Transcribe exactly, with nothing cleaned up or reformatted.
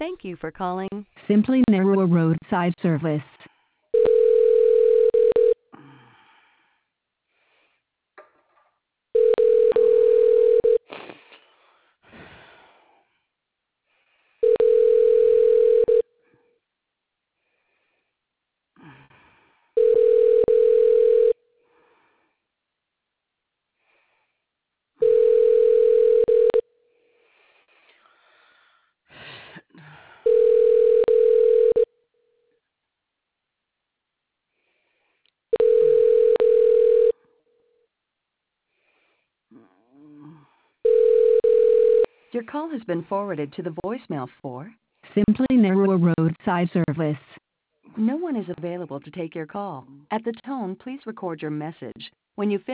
Thank you for calling. Simply Narrow Roadside Service. Your call has been forwarded to the voicemail for. Simply Narrow Roadside Service. No one is available to take your call. At the tone, please record your message. When you finish